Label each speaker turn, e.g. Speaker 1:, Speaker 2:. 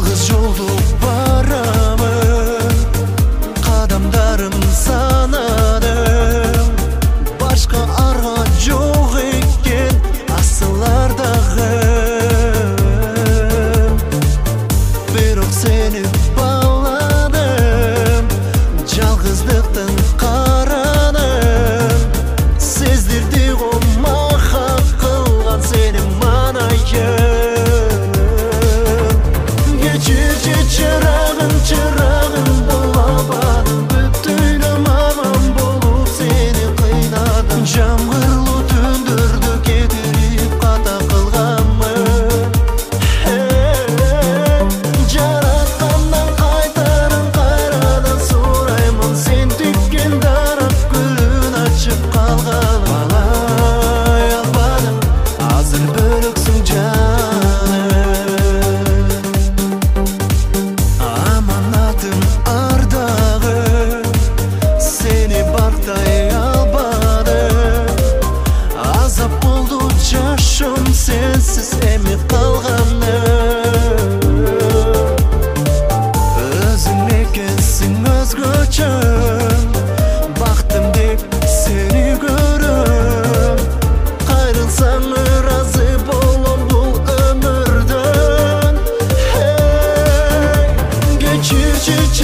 Speaker 1: Жалғыз жолды барамын, қадамдарым санадым. Башқа арға жоқ екен асылардағы. Бірақ сені баладым, жалғыздықтың қараным. Сездірді ғомаға қылған сені манайым. Geçici çırağın bulamadım, bütün amam bulup seni kıynadım. Jamgırlı tündürdü getirip kata kılgamı. Jaratkandan kaytarın kayradan sorayman, sen tükкен darap gülün açıp kalgan. Balay albadım, azır bölüksün canım. Amanatım arдағы, seni бақтай албадым. Азап болды жашым сенсіз эми қалғаным. Өзің екенсің өзгөчөм, бақтым деп сені көрөм. Қайрылсаң разы болом бұл өмірден. Geçici